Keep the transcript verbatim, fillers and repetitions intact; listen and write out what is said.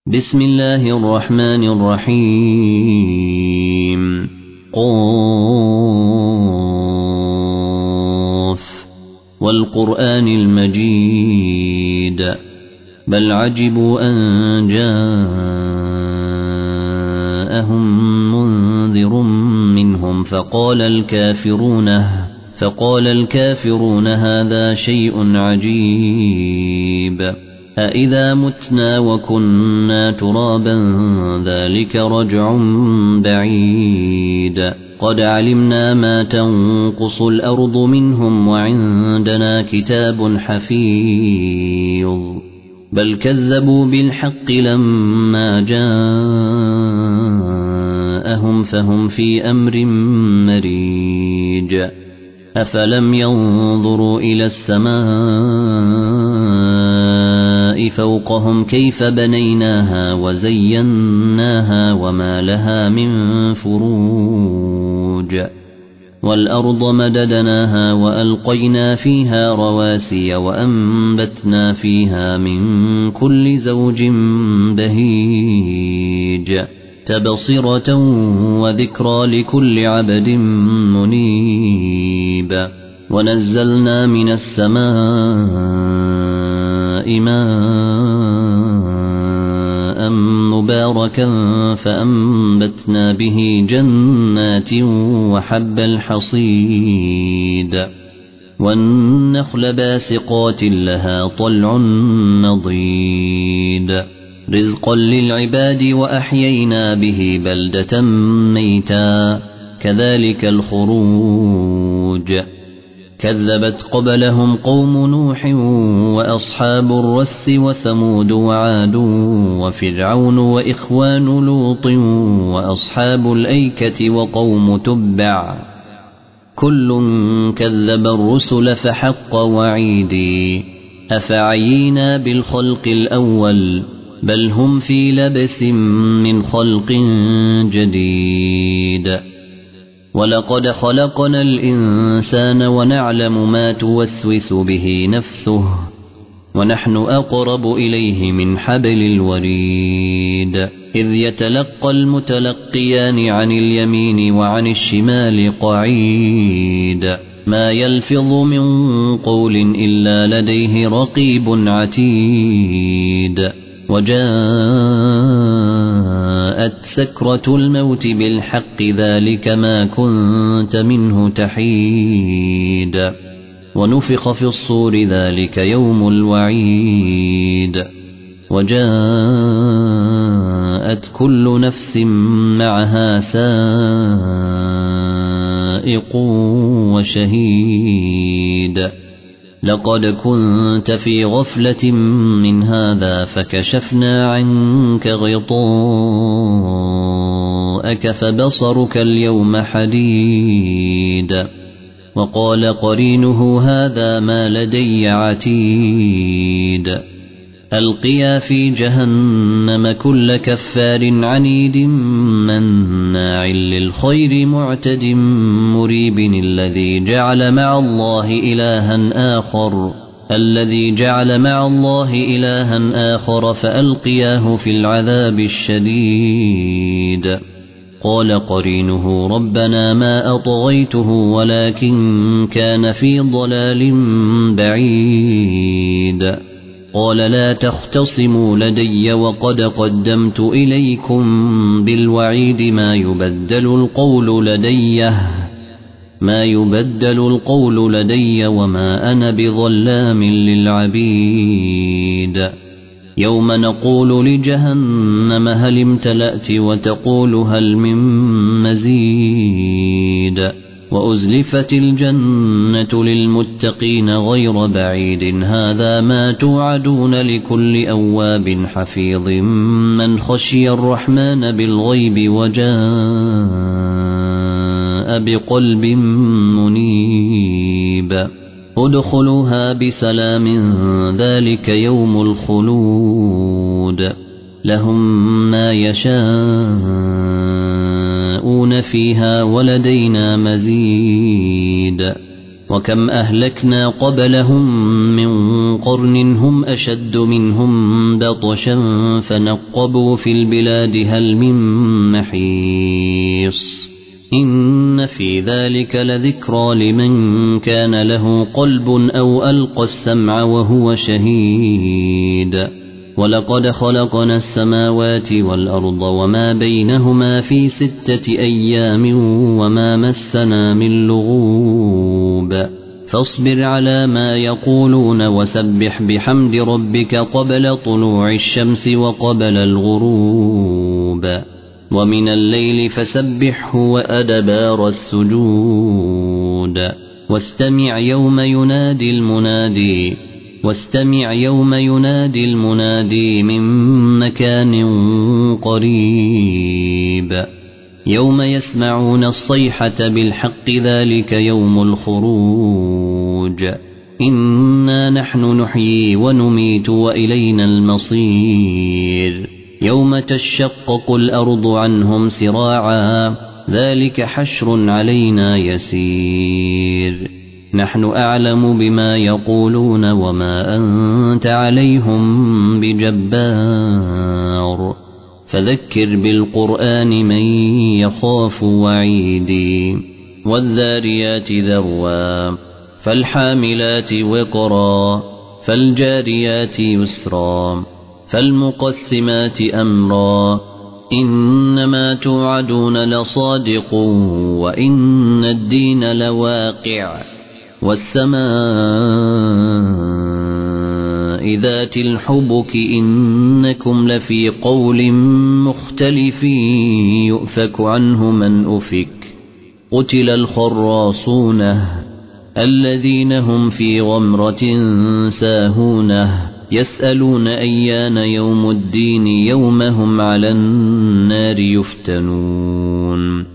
بسم الله الرحمن الرحيم قاف والقرآن المجيد بل عجبوا أن جاءهم منذر منهم فقال الكافرون فقال الكافرون هذا شيء عجيب أإذا متنا وكنا ترابا ذلك رجع بعيد قد علمنا ما تنقص الأرض منهم وعندنا كتاب حفيظ بل كذبوا بالحق لما جاءهم فهم في أمر مريج أفلم ينظروا إلى السماء فوقهم كيف بنيناها وزيناها وما لها من فروج والأرض مددناها وألقينا فيها رواسي وأنبتنا فيها من كل زوج بهيج تبصرة وذكرى لكل عبد منيب ونزلنا من السماء ماء مباركا فأنبتنا به جنات وحب الحصيد والنخل باسقات لها طلع نضيد رزقا للعباد وأحيينا به بلدة ميتا كذلك الخروج كذبت قبلهم قوم نوح وأصحاب الرس وثمود وعاد وفرعون وإخوان لوط وأصحاب الأيكة وقوم تبع كل كذب الرسل فحق وعيدي أفعينا بالخلق الأول بل هم في لبس من خلق جديد ولقد خلقنا الإنسان ونعلم ما توسوس به نفسه ونحن أقرب إليه من حبل الوريد إذ يتلقى المتلقيان عن اليمين وعن الشمال قعيد ما يلفظ من قول إلا لديه رقيب عتيد وجاءت سكرة الموت بالحق ذلك ما كنت منه تحيد ونفخ في الصور ذلك يوم الوعيد وجاءت كل نفس معها سائق وشهيد لقد كنت في غفلة من هذا فكشفنا عنك غطاءك فبصرك اليوم حديد وقال قرينه هذا ما لدي عتيد ألقيا في جهنم كل كفار عنيد مناع للخير معتد مريب الذي جعل مع الله إلها آخر الذي جعل مع الله إلها آخر فألقياه في العذاب الشديد قال قرينه ربنا ما أطغيته ولكن كان في ضلال بعيد قال لا تختصموا لدي وقد قدمت إليكم بالوعيد ما يبدل القول لدي ما يبدل القول لدي وما أنا بظلام للعبيد يوم نقول لجهنم هل امتلأت وتقول هل من مزيد وأزلفت الجنة للمتقين غير بعيد هذا ما توعدون لكل أواب حفيظ من خشي الرحمن بالغيب وجاء بقلب منيب ادخلوها بسلام ذلك يوم الخلود لهم ما يشاءون فيها ولدينا مزيد وكم أهلكنا قبلهم من قرن هم أشد منهم بطشا فنقبوا في البلاد هل من محيص إن في ذلك لذكرى لمن كان له قلب أو ألقى السمع وهو شهيد ولقد خلقنا السماوات والأرض وما بينهما في ستة أيام وما مسنا من لغوب فاصبر على ما يقولون وسبح بحمد ربك قبل طلوع الشمس وقبل الغروب ومن الليل فسبحه وأدبار السجود واستمع يوم ينادي المنادي واستمع يوم ينادي المنادي من مكان قريب يوم يسمعون الصيحة بالحق ذلك يوم الخروج إنا نحن نحيي ونميت وإلينا المصير يوم تشقق الأرض عنهم سراعا ذلك حشر علينا يسير نحن أعلم بما يقولون وما أنت عليهم بجبار فذكر بالقرآن من يخاف وعيدي والذاريات ذروا فالحاملات وقرا فالجاريات يسرا فالمقسمات أمرا إنما توعدون لصادق وإن الدين لواقع والسماء ذات الحبك إنكم لفي قول مختلف يؤفك عنه من أفك قتل الخراصون الذين هم في غمرة ساهونه يسألون أيان يوم الدين يوم هم على النار يفتنون